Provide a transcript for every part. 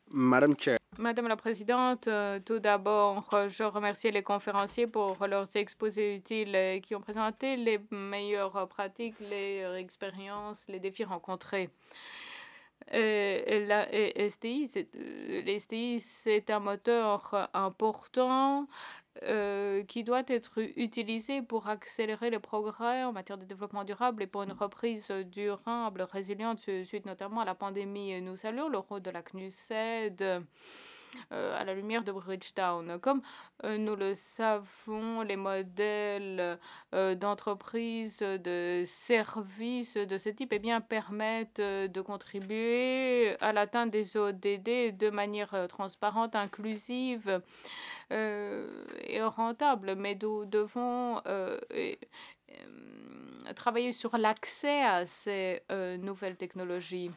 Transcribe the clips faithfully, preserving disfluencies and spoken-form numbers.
Madam Chair. Madame la Présidente, euh, tout d'abord, euh, je remercie les conférenciers pour leurs exposés utiles euh, qui ont présenté les meilleures euh, pratiques, les euh, expériences, les défis rencontrés. Euh, et la et S T I, c'est, euh, les S T I, c'est un moteur euh, important euh, qui doit être utilisé pour accélérer les progrès en matière de développement durable et pour une reprise durable, résiliente, suite notamment à la pandémie. Nous saluons le rôle de la C N U S E D euh, à la lumière de Bridgetown. Comme euh, nous le savons, les modèles euh, d'entreprise, de services de ce type eh bien, permettent euh, de contribuer à l'atteinte des O D D de manière euh, transparente, inclusive euh, et rentable. Mais nous devons euh, et, euh, travailler sur l'accès à ces euh, nouvelles technologies.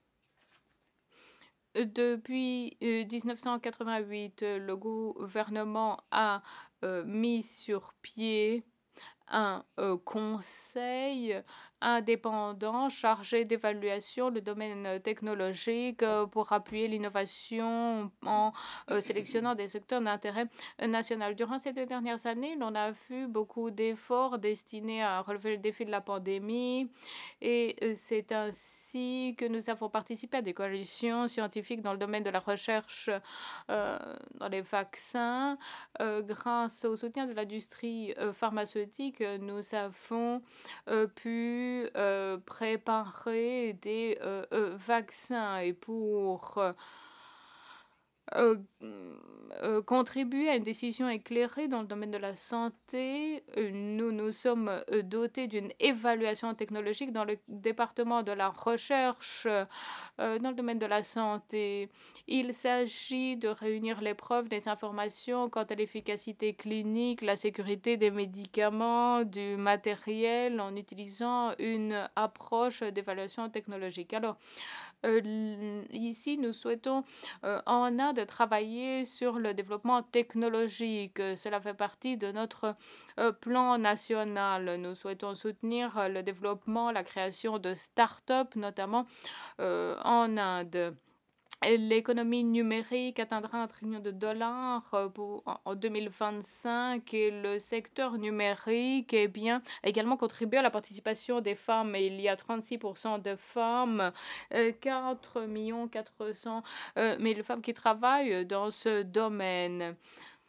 Depuis euh, mille neuf cent quatre-vingt-huit, euh, le gouvernement a euh, mis sur pied un euh, conseil indépendant chargé d'évaluation le domaine technologique euh, pour appuyer l'innovation en euh, sélectionnant des secteurs d'intérêt national. Durant ces deux dernières années, on a vu beaucoup d'efforts destinés à relever le défi de la pandémie et euh, c'est ainsi que nous avons participé à des coalitions scientifiques dans le domaine de la recherche euh, dans les vaccins. Euh, grâce au soutien de l'industrie euh, pharmaceutique, nous avons euh, pu euh, préparer des euh, euh, vaccins et pour euh, euh, euh, contribuer à une décision éclairée dans le domaine de la santé. Euh, Nous nous sommes euh, dotés d'une évaluation technologique dans le département de la recherche euh, dans le domaine de la santé. Il s'agit de réunir les preuves, des informations quant à l'efficacité clinique, la sécurité des médicaments, du matériel en utilisant une approche d'évaluation technologique. Alors, euh, ici, nous souhaitons euh, en Inde travailler sur le développement technologique. Cela fait partie de notre euh, plan national. Nous souhaitons soutenir euh, le développement, la création de start-up, notamment euh, en Inde. L'économie numérique atteindra un trillion de dollars euh, pour, en, en deux mille vingt-cinq et le secteur numérique eh bien, a également contribué à la participation des femmes. Et il y a trente-six pour cent de femmes, euh, quatre millions quatre cent mille femmes qui travaillent dans ce domaine.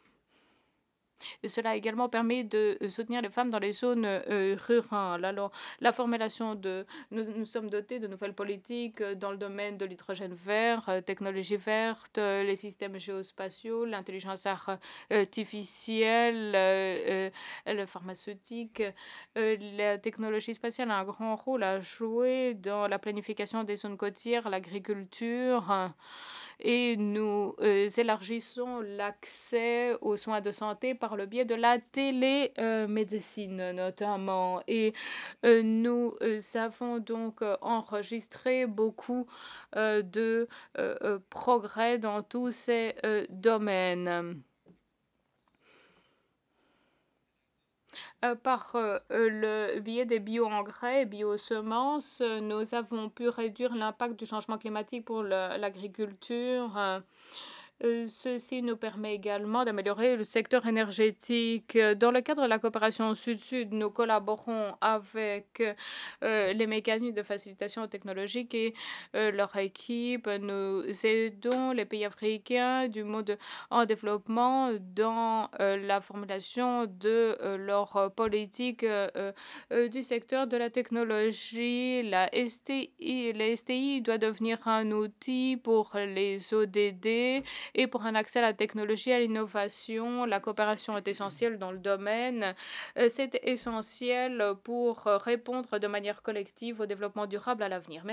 Et cela a également permis de euh, soutenir les femmes dans les zones euh, rurales. Alors, la formulation de... Nous, nous sommes dotés de nouvelles politiques euh, dans le domaine de l'hydrogène vert, euh, technologie verte, euh, les systèmes géospatiaux, l'intelligence artificielle, euh, euh, le pharmaceutique. Euh, la technologie spatiale a un grand rôle à jouer dans la planification des zones côtières, l'agriculture et nous euh, élargissons l'accès aux soins de santé par le biais de la télémédecine notamment. Et euh, nous euh, avons donc euh, enregistré beaucoup euh, de euh, euh, progrès dans tous ces euh, domaines. Euh, par euh, le biais des bio-engrais et biosemences, euh, nous avons pu réduire l'impact du changement climatique pour le- l'agriculture. Euh, euh, ceci nous permet également d'améliorer le secteur énergétique. Euh, Dans le cadre de la coopération Sud-Sud, nous collaborons avec euh, les mécanismes de facilitation technologique et euh, leur équipe. Nous aidons les pays africains du monde en développement dans euh, la formulation de euh, leur euh, politique euh, euh, euh, du secteur de la technologie. La S T I, la S T I doit devenir un outil pour les O D D et pour un accès à la technologie et à l'innovation. La coopération est essentielle dans le domaine. Euh, C'est essentiel pour répondre de manière collective au développement durable à l'avenir.